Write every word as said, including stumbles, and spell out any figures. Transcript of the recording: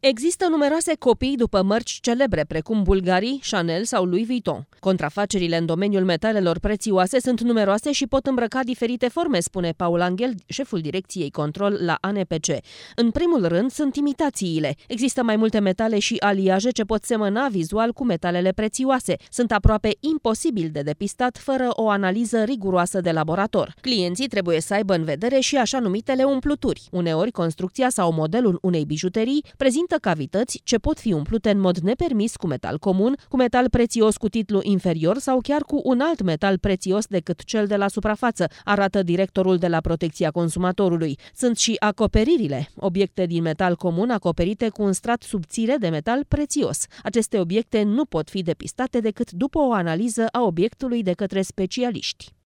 Există numeroase copii după mărci celebre, precum Bulgari, Chanel sau Louis Vuitton. Contrafacerile în domeniul metalelor prețioase sunt numeroase și pot îmbrăca diferite forme, spune Paul Angel, șeful direcției control la A N P C. În primul rând sunt imitațiile. Există mai multe metale și aliaje ce pot semăna vizual cu metalele prețioase. Sunt aproape imposibil de depistat fără o analiză riguroasă de laborator. Clienții trebuie să aibă în vedere și așa numitele umpluturi. Uneori, construcția sau modelul unei bijuterii prezintă cavități ce pot fi umplute în mod nepermis cu metal comun, cu metal prețios cu titlu inferior sau chiar cu un alt metal prețios decât cel de la suprafață, arată directorul de la Protecția Consumatorului. Sunt și acoperirile, obiecte din metal comun acoperite cu un strat subțire de metal prețios. Aceste obiecte nu pot fi depistate decât după o analiză a obiectului de către specialiști.